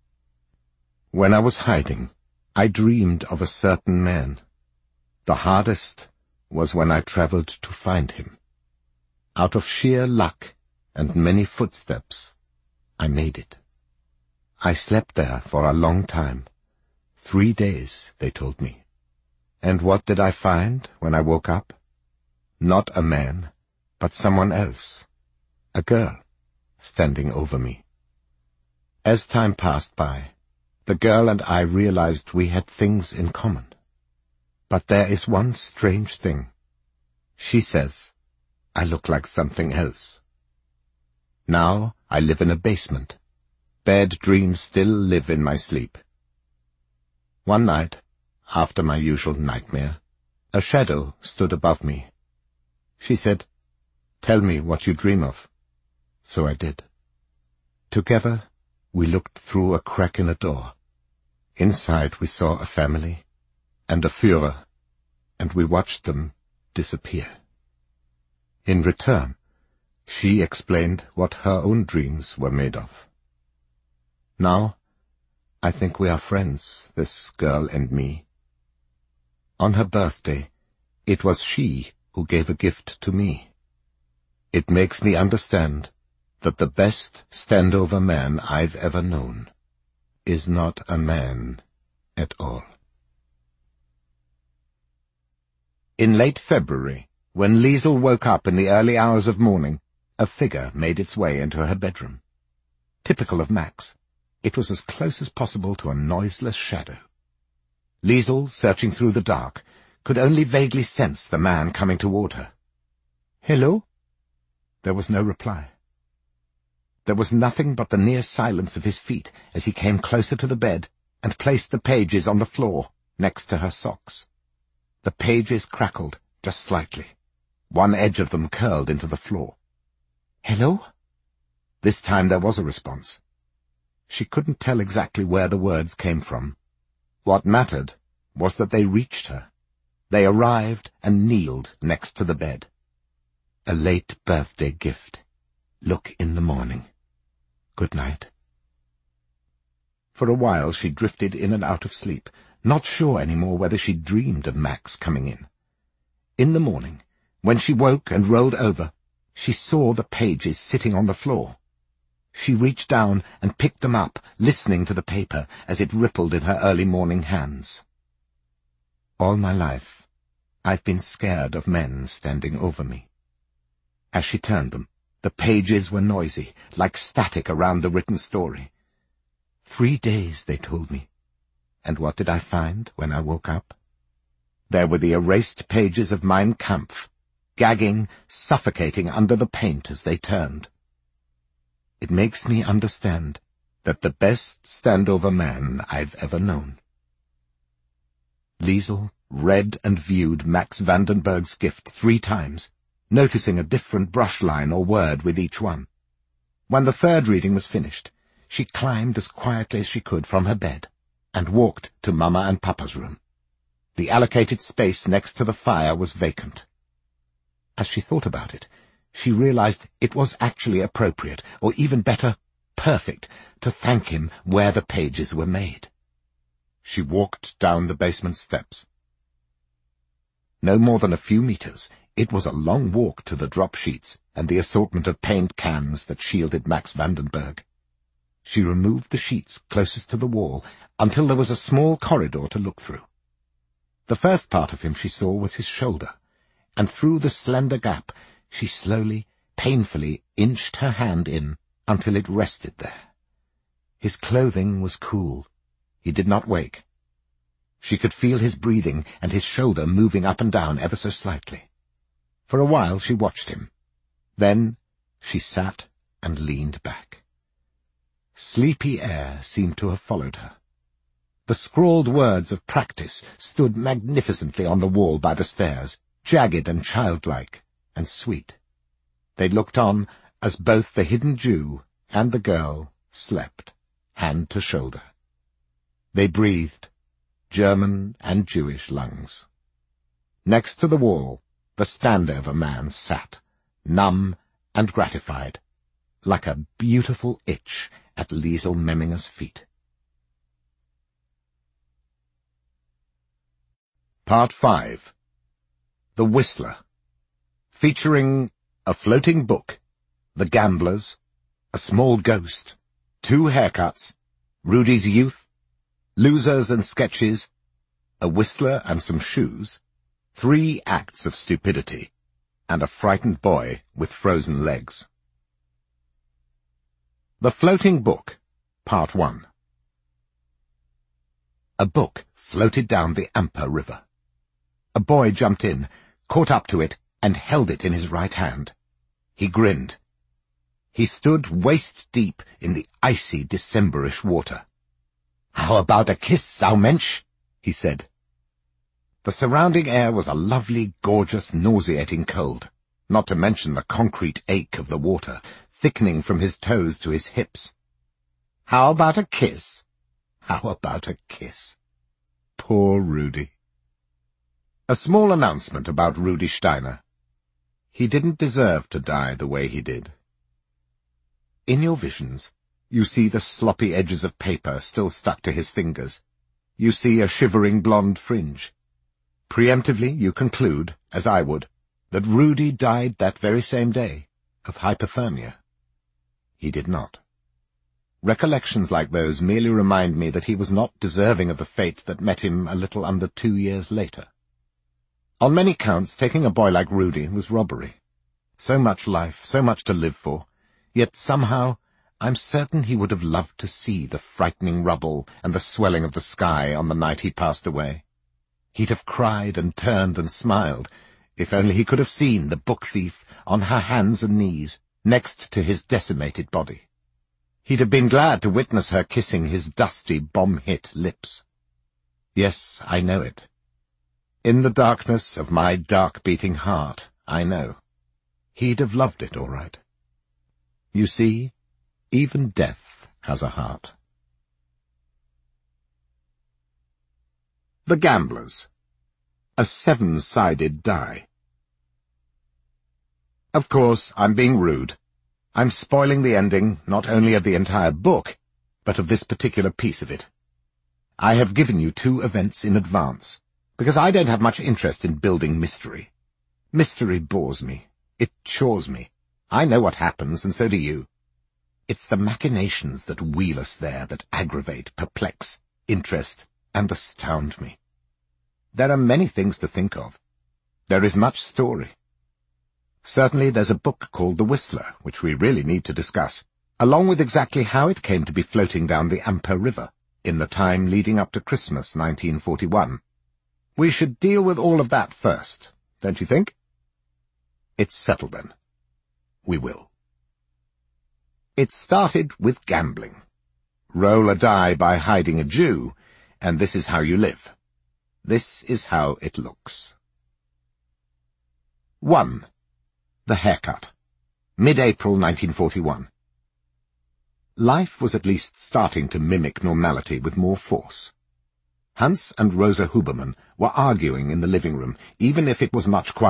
When I was hiding, I dreamed of a certain man. The hardest was when I traveled to find him. Out of sheer luck and many footsteps, I made it. I slept there for a long time. 3 days, they told me. And what did I find when I woke up? Not a man, but someone else. A girl, standing over me. As time passed by, the girl and I realized we had things in common. But there is one strange thing. She says, I look like something else. Now I live in a basement. Bad dreams still live in my sleep. One night, after my usual nightmare, a shadow stood above me. She said, Tell me what you dream of. So I did. Together, we looked through a crack in a door. Inside we saw a family and a Führer, and we watched them disappear. In return, she explained what her own dreams were made of. Now, I think we are friends, this girl and me. On her birthday, it was she who gave a gift to me. It makes me understand that the best stand-over man I've ever known is not a man at all. In late February, when Liesl woke up in the early hours of morning, a figure made its way into her bedroom. Typical of Max, it was as close as possible to a noiseless shadow. Liesl, searching through the dark, could only vaguely sense the man coming toward her. "Hello?" There was no reply. There was nothing but the near silence of his feet as he came closer to the bed and placed the pages on the floor next to her socks. The pages crackled just slightly. One edge of them curled into the floor. "Hello?" This time there was a response. She couldn't tell exactly where the words came from. What mattered was that they reached her. They arrived and kneeled next to the bed. A late birthday gift. Look in the morning. Good night. For a while she drifted in and out of sleep, not sure anymore whether she dreamed of Max coming in. In the morning, when she woke and rolled over, she saw the pages sitting on the floor. She reached down and picked them up, listening to the paper as it rippled in her early morning hands. All my life, I've been scared of men standing over me. As she turned them, the pages were noisy, like static around the written story. 3 days, they told me. And what did I find when I woke up? There were the erased pages of Mein Kampf, gagging, suffocating under the paint as they turned. It makes me understand that the best standover man I've ever known. Liesl read and viewed Max Vandenberg's gift 3 times, noticing a different brush line or word with each one. When the third reading was finished, she climbed as quietly as she could from her bed and walked to Mama and Papa's room. The allocated space next to the fire was vacant. As she thought about it, she realized it was actually appropriate, or even better, perfect, to thank him where the pages were made. She walked down the basement steps. No more than a few meters, it was a long walk to the drop sheets and the assortment of paint cans that shielded Max Vandenberg. She removed the sheets closest to the wall until there was a small corridor to look through. The first part of him she saw was his shoulder, and through the slender gap she slowly, painfully inched her hand in until it rested there. His clothing was cool. He did not wake. She could feel his breathing and his shoulder moving up and down ever so slightly. For a while she watched him. Then she sat and leaned back. Sleepy air seemed to have followed her. The scrawled words of practice stood magnificently on the wall by the stairs, jagged and childlike and sweet. They looked on as both the hidden Jew and the girl slept, hand to shoulder. They breathed, German and Jewish lungs. Next to the wall, the standover man sat, numb and gratified, like a beautiful itch at Liesl Memminger's feet. Part 5. The Whistler, featuring a floating book, the gamblers, a small ghost, 2 haircuts, Rudy's youth, losers and sketches, a whistler and some shoes, 3 acts of stupidity, and a frightened boy with frozen legs. The Floating Book, Part 1. A book floated down the Amper River. A boy jumped in, caught up to it, and held it in his right hand. He grinned. He stood waist-deep in the icy Decemberish water. "How about a kiss, Saumensch?" he said. The surrounding air was a lovely, gorgeous, nauseating cold, not to mention the concrete ache of the water, thickening from his toes to his hips. "How about a kiss? How about a kiss?" Poor Rudy. A small announcement about Rudy Steiner. He didn't deserve to die the way he did. In your visions, you see the sloppy edges of paper still stuck to his fingers. You see a shivering blonde fringe. Preemptively, you conclude, as I would, that Rudy died that very same day, of hypothermia. He did not. Recollections like those merely remind me that he was not deserving of the fate that met him a little under 2 years later. On many counts, taking a boy like Rudy was robbery. So much life, so much to live for, yet somehow I'm certain he would have loved to see the frightening rubble and the swelling of the sky on the night he passed away. He'd have cried and turned and smiled, if only he could have seen the book thief on her hands and knees, next to his decimated body. He'd have been glad to witness her kissing his dusty, bomb-hit lips. Yes, I know it. In the darkness of my dark-beating heart, I know. He'd have loved it, all right. You see, even death has a heart. The Gamblers. A 7-sided die. Of course, I'm being rude. I'm spoiling the ending, not only of the entire book, but of this particular piece of it. I have given you 2 events in advance, because I don't have much interest in building mystery. Mystery bores me. It chores me. I know what happens, and so do you. It's the machinations that wheel us there that aggravate, perplex, interest, and astound me. There are many things to think of. There is much story. Certainly there's a book called The Whistler, which we really need to discuss, along with exactly how it came to be floating down the Amper River in the time leading up to Christmas 1941. We should deal with all of that first, don't you think? It's settled then. We will. It started with gambling. Roll a die by hiding a Jew, and this is how you live. This is how it looks. 1. The haircut. Mid-April 1941. Life was at least starting to mimic normality with more force. Hans and Rosa Huberman were arguing in the living room, even if it was much quieter.